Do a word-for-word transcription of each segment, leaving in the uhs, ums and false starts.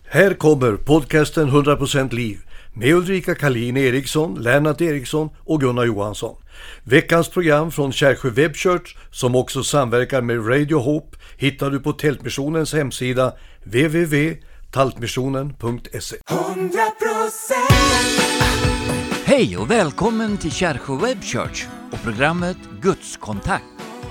Här kommer podcasten hundra procent liv med Ulrika Kalin Eriksson, Lennart Eriksson och Gunnar Johansson. Veckans program från Kärsjö Web Church, som också samverkar med Radio Hope, hittar du på Tältmissionens hemsida w w w punkt taltmissionen punkt se. hundra procent Hej och välkommen till Kärsjö Web Church och programmet Guds kontakt.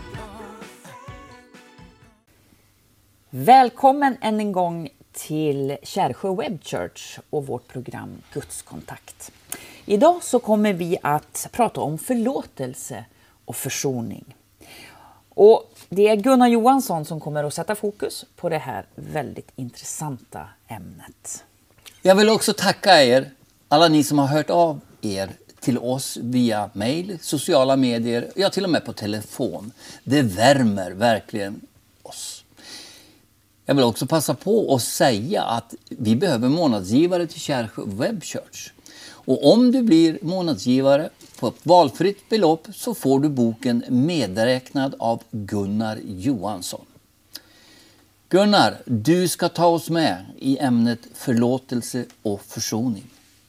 Välkommen än en gång till Kärsjö Web Church och vårt program Guds kontakt. Idag så kommer vi att prata om förlåtelse och försoning. Och det är Gunnar Johansson som kommer att sätta fokus på det här väldigt intressanta ämnet. Jag vill också tacka er, alla ni som har hört av er till oss via mejl, sociala medier, ja till och med på telefon. Det värmer verkligen oss. Jag vill också passa på att säga att vi behöver månadsgivare till Kärsjö Web Church. Och om du blir månadsgivare på ett valfritt belopp så får du boken medräknad av Gunnar Johansson. Gunnar, du ska ta oss med i ämnet förlåtelse och försoning.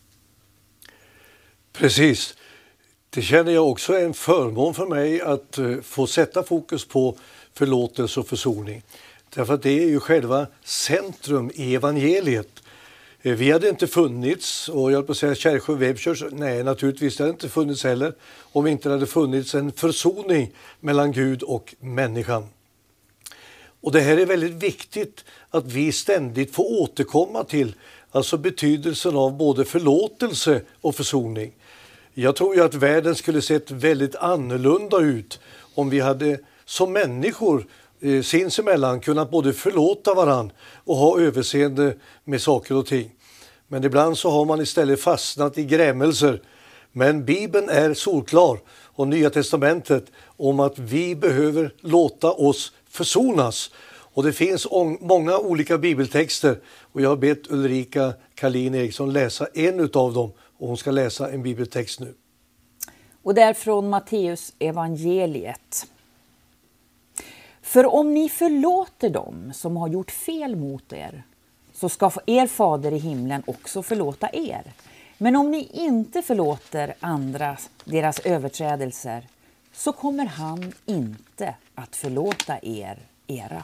Precis. Det känner jag också är en förmån för mig att få sätta fokus på förlåtelse och försoning. Därför att det är ju själva centrum i evangeliet. Vi hade inte funnits, och jag höll på att säga Kärsjö Web Church, nej naturligtvis det hade inte funnits heller, om inte hade funnits en försoning mellan Gud och människan. Och det här är väldigt viktigt att vi ständigt får återkomma till, alltså betydelsen av både förlåtelse och försoning. Jag tror ju att världen skulle sett väldigt annorlunda ut om vi hade som människor sinsemellan kunnat både förlåta varann och ha överseende med saker och ting. Men ibland så har man istället fastnat i grämelser. Men Bibeln är solklar och Nya testamentet om att vi behöver låta oss försonas. Och det finns många olika bibeltexter och jag har bett Ulrika Kalin Eriksson läsa en utav dem och hon ska läsa en bibeltext nu. Och det är från Matteus evangeliet. För om ni förlåter dem som har gjort fel mot er, så ska er fader i himlen också förlåta er. Men om ni inte förlåter andra deras överträdelser, så kommer han inte att förlåta er era.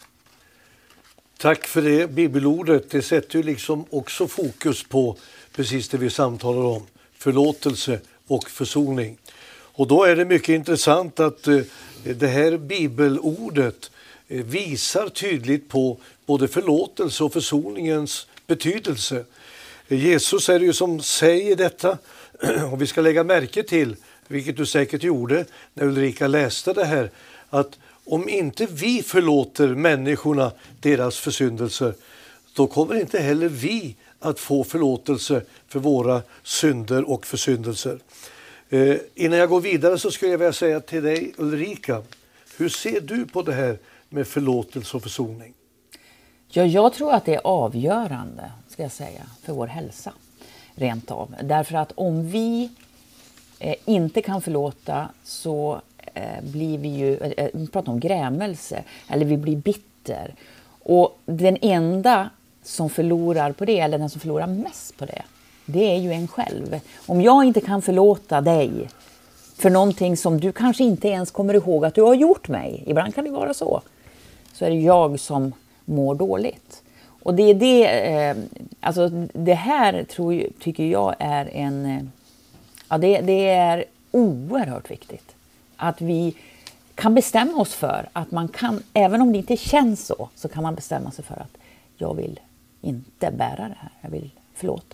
Tack för det bibelordet. Det sätter ju liksom också fokus på precis det vi samtalar om. Förlåtelse och försoning. Och då är det mycket intressant att det här bibelordet visar tydligt på både förlåtelse och försoningens betydelse. Jesus är det ju som säger detta, och vi ska lägga märke till, vilket du säkert gjorde när Ulrika läste det här, att om inte vi förlåter människorna deras försyndelser, då kommer inte heller vi att få förlåtelse för våra synder och försyndelser. Eh, innan jag går vidare så skulle jag vilja säga till dig Ulrika, hur ser du på det här med förlåtelse och försoning? Ja, jag tror att det är avgörande, ska jag säga, för vår hälsa, rent av. Därför att om vi eh, inte kan förlåta så eh, blir vi ju, eh, vi pratar om grämelse, eller vi blir bitter. Och den enda som förlorar på det, eller den som förlorar mest på det, det är ju en själv. Om jag inte kan förlåta dig för någonting som du kanske inte ens kommer ihåg att du har gjort mig, ibland kan det vara så, så är det jag som mår dåligt. Och det är det, eh, alltså det här tror, tycker jag är en, ja det, det är oerhört viktigt. Att vi kan bestämma oss för att man kan, även om det inte känns så, så kan man bestämma sig för att jag vill inte bära det här, jag vill förlåta.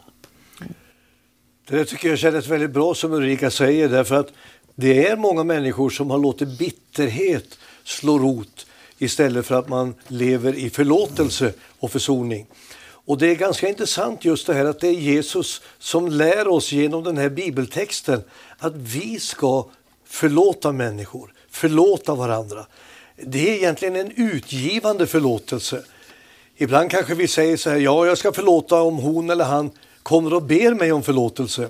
Det tycker jag känns väldigt bra som Ulrika säger, därför att det är många människor som har låtit bitterhet slå rot istället för att man lever i förlåtelse och försoning. Och det är ganska intressant just det här att det är Jesus som lär oss genom den här bibeltexten att vi ska förlåta människor, förlåta varandra. Det är egentligen en utgivande förlåtelse. Ibland kanske vi säger så här, ja jag ska förlåta om hon eller han kommer och ber mig om förlåtelse.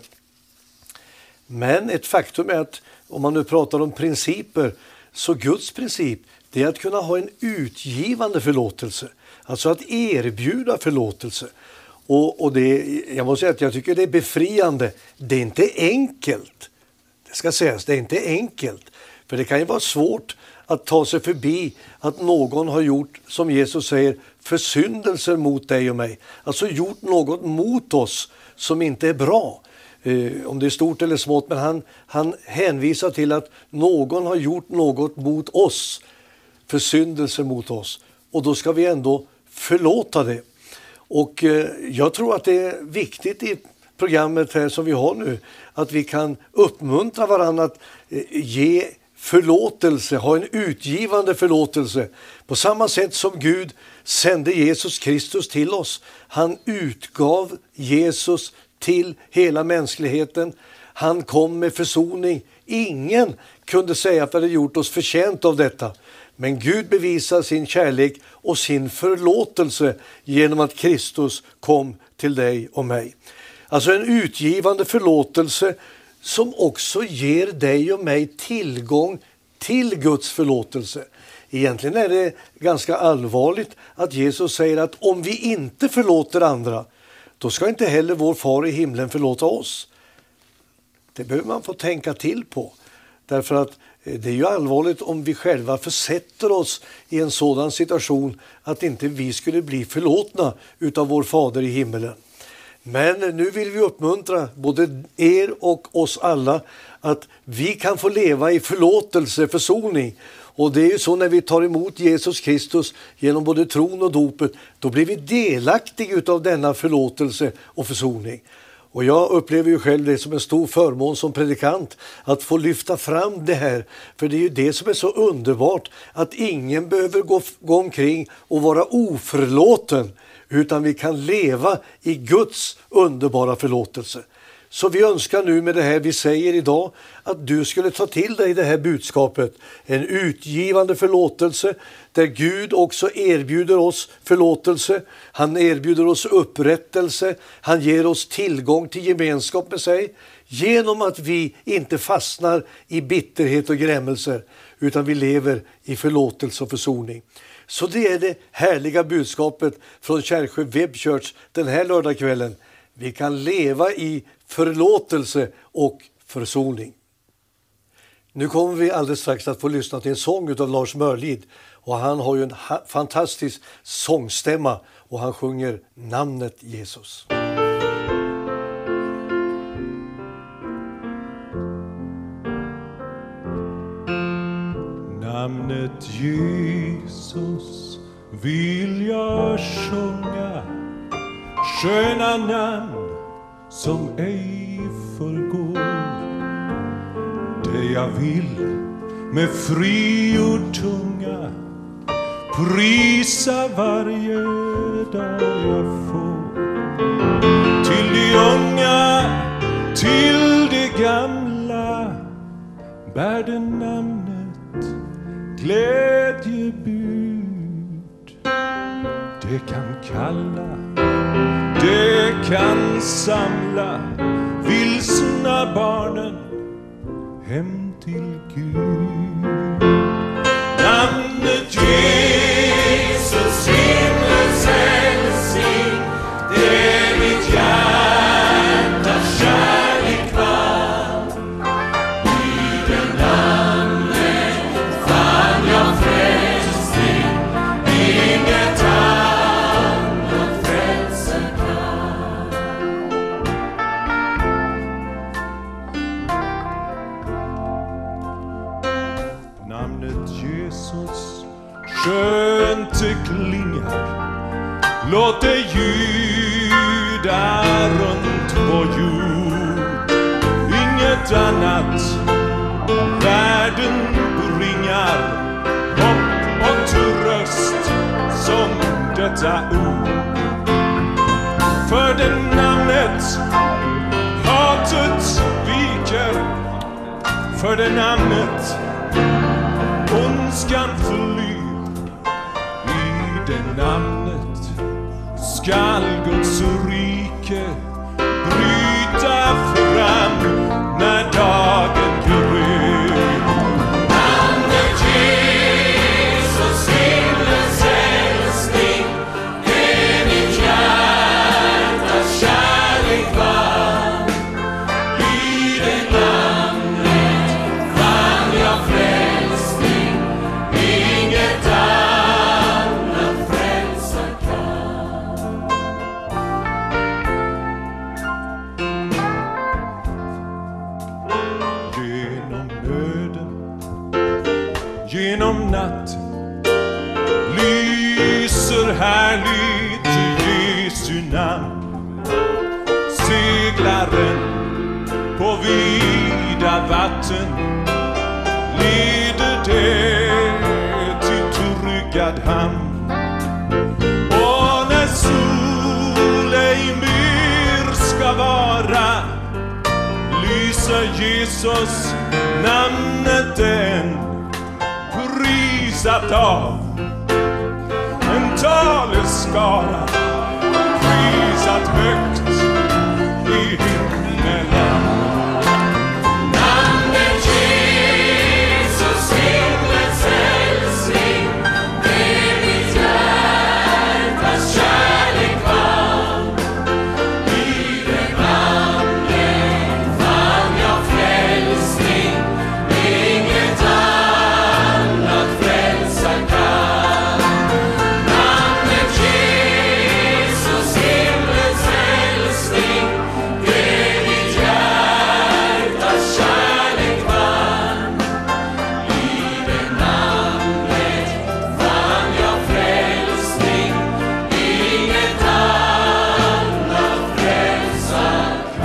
Men ett faktum är att om man nu pratar om principer, så Guds princip, det är att kunna ha en utgivande förlåtelse. Alltså att erbjuda förlåtelse. Och, och det, jag måste säga att jag tycker det är befriande. Det är inte enkelt. Det ska sägas, det är inte enkelt. För det kan ju vara svårt att ta sig förbi att någon har gjort, som Jesus säger, försyndelser mot dig och mig. Alltså gjort något mot oss som inte är bra. Eh, om det är stort eller smått, men han, han hänvisar till att någon har gjort något mot oss. Försyndelser mot oss. Och då ska vi ändå förlåta det. Och eh, jag tror att det är viktigt i programmet här som vi har nu, att vi kan uppmuntra varandra att eh, ge förlåtelse, ha en utgivande förlåtelse. På samma sätt som Gud sände Jesus Kristus till oss. Han utgav Jesus till hela mänskligheten. Han kom med försoning. Ingen kunde säga att vi hade gjort oss förtjänt av detta. Men Gud bevisar sin kärlek och sin förlåtelse genom att Kristus kom till dig och mig. Alltså en utgivande förlåtelse som också ger dig och mig tillgång till Guds förlåtelse. Egentligen är det ganska allvarligt att Jesus säger att om vi inte förlåter andra, då ska inte heller vår far i himlen förlåta oss. Det behöver man få tänka till på. Därför att det är ju allvarligt om vi själva försätter oss i en sådan situation att inte vi skulle bli förlåtna utav vår fader i himmelen. Men nu vill vi uppmuntra både er och oss alla att vi kan få leva i förlåtelse, försoning. Och det är ju så när vi tar emot Jesus Kristus genom både tron och dopet, då blir vi delaktiga utav denna förlåtelse och försoning. Och jag upplever ju själv det som en stor förmån som predikant att få lyfta fram det här. För det är ju det som är så underbart, att ingen behöver gå, gå omkring och vara oförlåten, utan vi kan leva i Guds underbara förlåtelse. Så vi önskar nu med det här vi säger idag att du skulle ta till dig det här budskapet. En utgivande förlåtelse där Gud också erbjuder oss förlåtelse. Han erbjuder oss upprättelse. Han ger oss tillgång till gemenskap med sig. Genom att vi inte fastnar i bitterhet och grämelser, utan vi lever i förlåtelse och försoning. Så det är det härliga budskapet från Kärrsjö Web Church den här lördagskvällen. Vi kan leva i förlåtelse och försoning. Nu kommer vi alldeles strax att få lyssna till en sång av Lars Mörlid. Och han har ju en ha- fantastisk sångstämma och han sjunger namnet Jesus. Namnet Jesus vill jag sjunga, sköna namn som ej förgår. Det jag vill med frigjord tunga prisa varje dag jag får. Till de unga, till de gamla bär det namnet glädjebud. Det kan kalla, det kan samla vilsna barnen hem till Gud. Namnet Jesus, himmelens hälsning, det är mitt hjärtas kärlek kvar. I det namnet fann jag frälsning, inget annat frälsa kan. Namnet Jesus, skönt det klingar, låt det ljuda runt vår jord. Inget annat världen bringar hopp och tröst som detta ord. För det namnet hatet viker, för det namnet ondskan flyr. I det namnet skall Guds rike bryta fram när dagen gryr. Namnet Jesus, himmelens älskling, namn. Seglaren på vida vatten leder det till tryggad hamn. Och när sol ej mer ska vara lyser Jesus namnet den prisat av en taleskara, prisat högt i himmelen. Namnet Jesus, himlens hälsning, med ditt hjärtas kärlek var. I det namnet fann jag frälsning, inget annat frälsa kan. Namnet Jesus, himlens hälsning, det ditt hjärtas kärlek vann. I det namnet fann jag frälsning, inget annat frälsa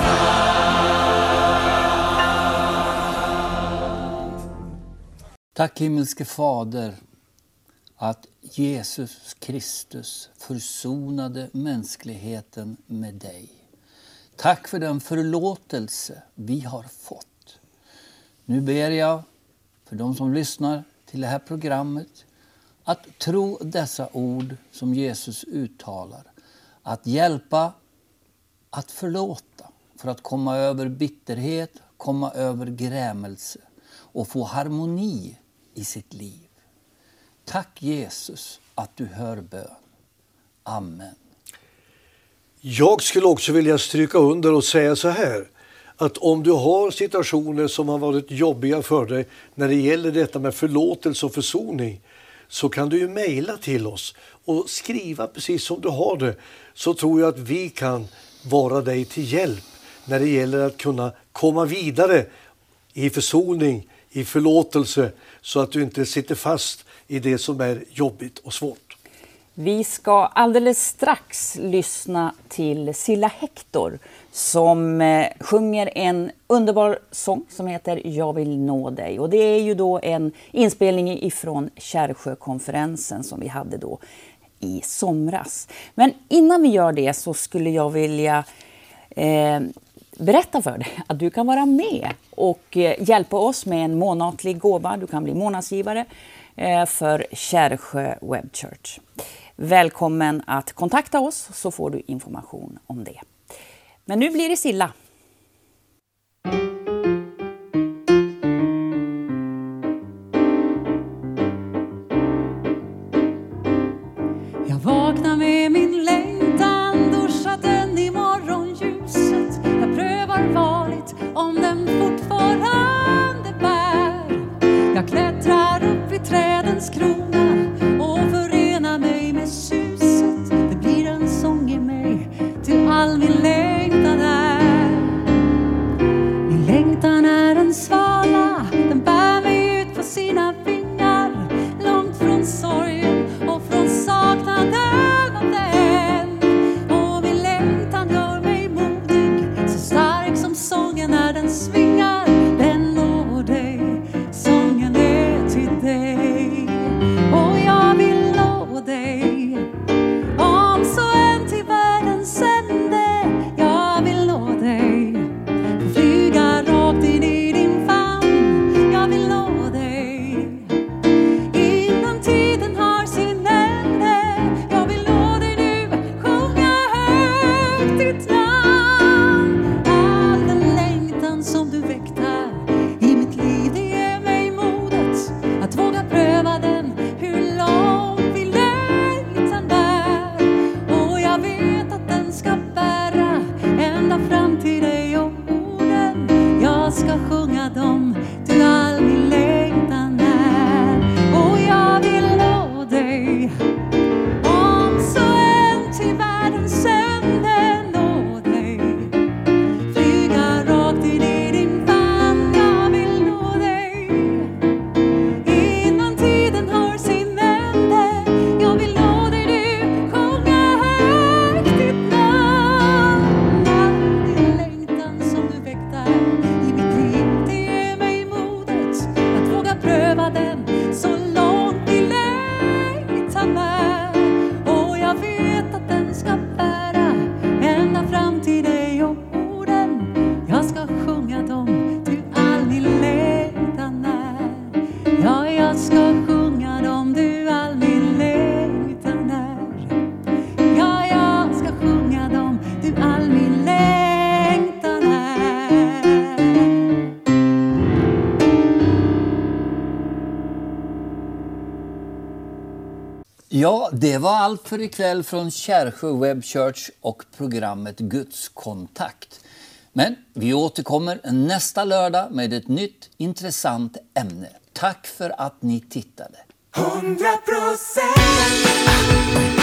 Tack himmelske Fader att Jesus Kristus försonade mänskligheten med dig. Tack för den förlåtelse vi har fått. Nu ber jag för de som lyssnar till det här programmet att tro dessa ord som Jesus uttalar. Att hjälpa, att förlåta för att komma över bitterhet, komma över grämelse och få harmoni i sitt liv. Tack Jesus att du hör bön. Amen. Jag skulle också vilja stryka under och säga så här, att om du har situationer som har varit jobbiga för dig när det gäller detta med förlåtelse och försoning, så kan du ju mejla till oss och skriva precis som du har det, så tror jag att vi kan vara dig till hjälp när det gäller att kunna komma vidare i försoning, i förlåtelse, så att du inte sitter fast i det som är jobbigt och svårt. Vi ska alldeles strax lyssna till Silla Hector som eh, sjunger en underbar sång som heter Jag vill nå dig. Och det är ju då en inspelning ifrån Kärrsjökonferensen som vi hade då i somras. Men innan vi gör det så skulle jag vilja eh, berätta för dig att du kan vara med och eh, hjälpa oss med en månatlig gåva. Du kan bli månadsgivare eh, för Kärrsjö Web Church. Välkommen att kontakta oss så får du information om det. Men nu blir det Silla. Jag vaknar med min längtan, duschat den i morgonljuset. Jag prövar valet om den fortfarande bär. Jag klättrar upp i trädens krona och förenar mig med suset. Det blir en sång i mig till all min längtan är. Min längtan är en svala, den bär mig ut på sina vingar. Långt från sorgen och från saknaden av den. Och min längtan gör mig modig, så stark som sången är den svingar. Den når dig, sången är till dig. Och jag vill nå dig, om så än till världens ände. Ja, det var allt för ikväll från Kärrsjö Web Church och programmet Guds kontakt. Men vi återkommer nästa lördag med ett nytt intressant ämne. Tack för att ni tittade. hundra procent